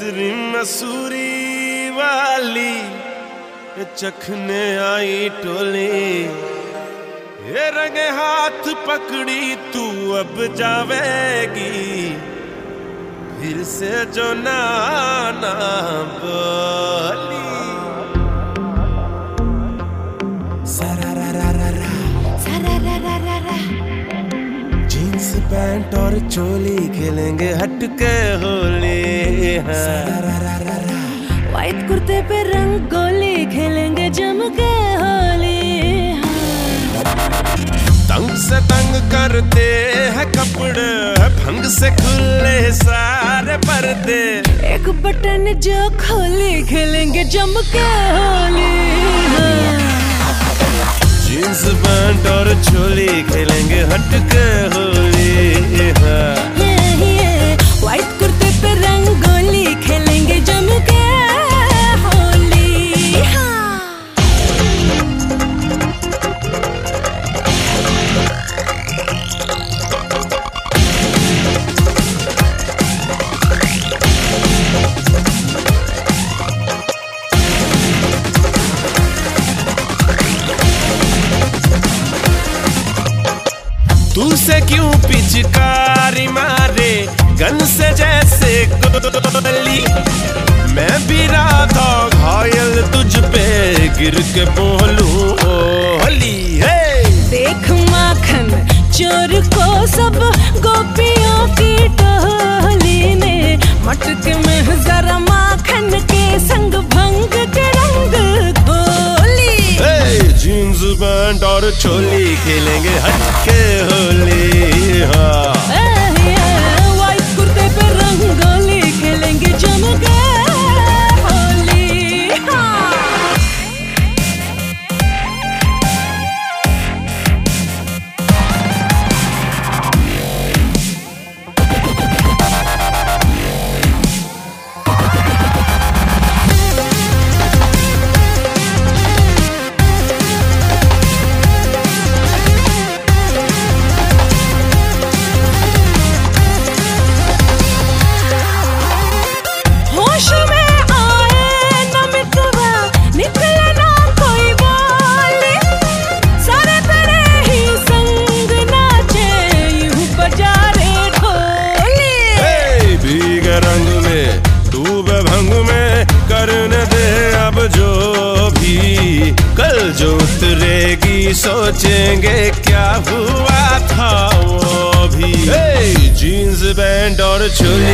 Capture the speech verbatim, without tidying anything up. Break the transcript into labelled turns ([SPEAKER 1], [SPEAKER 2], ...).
[SPEAKER 1] मिस्री मसूरी वाली चखने आई टोली, ये रंगे हाथ पकड़ी तू अब जावेगी, फिर से जो नाना बोली। सरारारारा,
[SPEAKER 2] सरारारारा,
[SPEAKER 1] जीन्स पैंट और चोली खेलेंगे हटके होली।
[SPEAKER 2] सरारारारा, व्हाइट कुर्ते पे रंगोली खेलेंगे जम के होली।
[SPEAKER 1] तंग से तंग करते हैं कपड़े, भंग से खुले सारे पर्दे,
[SPEAKER 2] एक बटन जो खोली खेलेंगे जम के होली।
[SPEAKER 1] जीन्स पैंट और चोली खेलेंगे हटके होली।
[SPEAKER 2] व्हाइट कुर्ते पे रंगोली खेलेंगे जम के होली।
[SPEAKER 1] तू से क्यों पिचकारी मारे गन से जैसे गोली, मैं भी राधा घायल तुझ पे गिर के बोलूं होली।
[SPEAKER 2] देख माखन चोर को सब गोपियों की टोली ने, मटके में जरा माखन के संग भंग के रंग घोली।
[SPEAKER 1] जीन्स पैंट और चोली खेलेंगे हटके होली।
[SPEAKER 2] व्हाइट कुर्ते पे रंगोली खेलेंगे जम के होली। होश में आए न मितवा, निकले ना कोई बोली, सारे तेरे ही संग नाचे यूं बजा रे ढोली।
[SPEAKER 1] भीगे रंग में डूबे भंग में करने दे अब जो भी, कल जो उतरेगी सोचेंगे क्या हुआ था वो भी। जीन्स पैंट और चोली